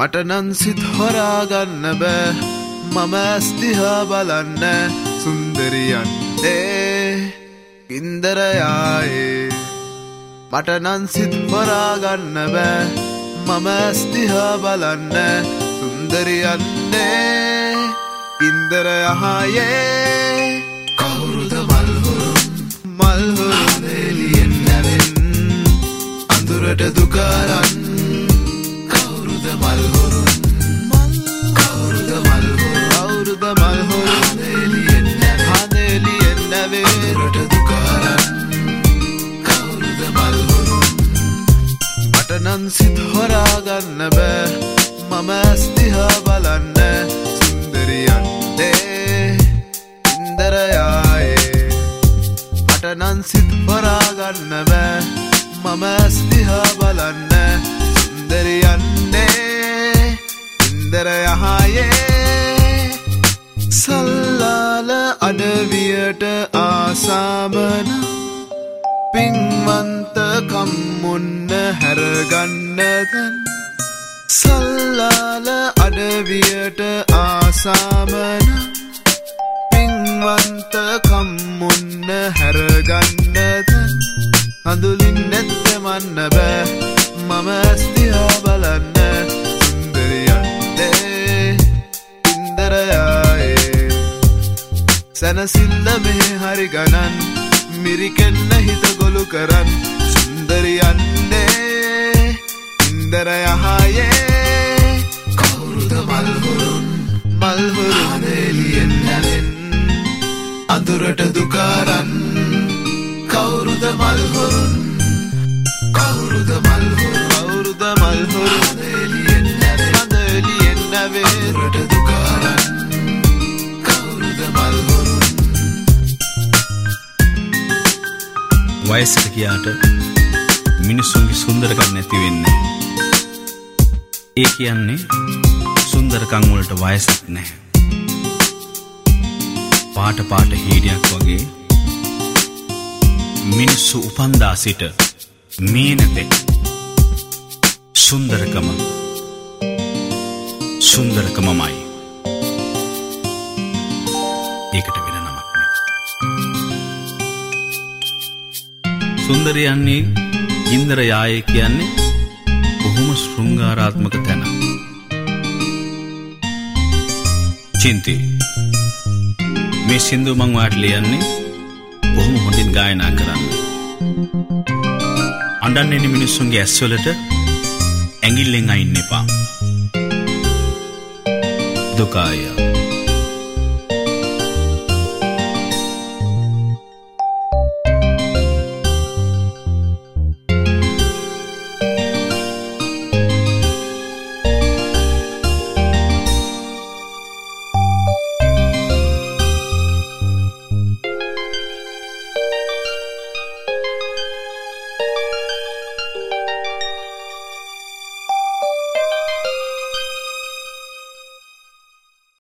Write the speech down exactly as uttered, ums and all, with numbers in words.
මට නම් සිත හොරාගන්න බෑ මම ඇස් දිහා බලන්න සුන්දරියන්නේ ගින්දර යායේ මට නම් සිත හොරාගන්න බෑ මම ඇස් දිහා බලන්න සුන්දරියන්නේ ගින්දර යායේ කවුරුද මල්හුරුන් මල්හුරුන් එළියෙන් නැවෙන් අඳුරට දුකරන් කවුරුද මල්හුරුන් කවුරුද මල්හුරුන් කවුරුද මල්හුරුන් එළියෙන් නැවෙන් එළියෙන් නැවෙන් අඳුරට දුකරන් කවුරුද මල්හුරුන් මට නම් සිත හොරාගන්න බෑ මම ඇස් දිහා බලන්න සුන්දරියන්නේ ගින්දර යායේ මට නම් සිත හොරාගන්න බෑ මම ඇස් දිහා බලන්න සුන්දරියන්නේ ගින්දර යායේ සල්ලාල අඩවියට ආසාමන පින්වන්ත කම්මුන්න හැරගන්න දැන් සල්ලාල අඩවියට ආසාමන පින්වන්ත කම්මුන්න හැරගන්න දැන් අඳුලින් නැත්තමන්න බෑ මම ඇස් දිහා බලන්න සුන්දරියන්නේ ගින්දර යායේ සැනසිල්ල මෙහෙ හරි ගණන් මිරිකෙන්න හිත ගොලු කරන් සුන්දරියන්නේ ගින්දර යායේ කවුරුද මල්හුරුන් මල්හුරුන් එළියෙන් නැවෙන් අඳුරට දුකරන් කවුරුද මල්හුරුන් කවුරුද මල්හුරුන් කවුරුද මල්හුරුන් එළියෙන් නැවෙන් එළියෙන් නැවෙන් අඳුරට දුකරන් කවුරුද මල්හුරුන් වයසට ගියාට මිනිසුන්ගේ සුන්දරකම් නැති වෙන්නේ ඒ කියන්නේ සුන්දරකම් වලට වයසක් නැහැ පාට පාට හීඩියක් වගේ මිනිස්සු උපන්දා සිට මේ නැතේ සුන්දරකම සුන්දරකමමයි ඒකට වෙන නමක් නෑ සුන්දරියන්නේ ගින්දර යායේ කියන්නේ බොහොම ශෘංගාරාත්මක තැන චින්ති මේ සින්දු මං ඔයාලට ලියන්නේ බොහොම හොඳින් ගායනා කරන්න අඬන්නේ මිනිස්සුන්ගේ ඇස්වලට ඇඟිල්ලෙන් අයින්න එපා දුකාය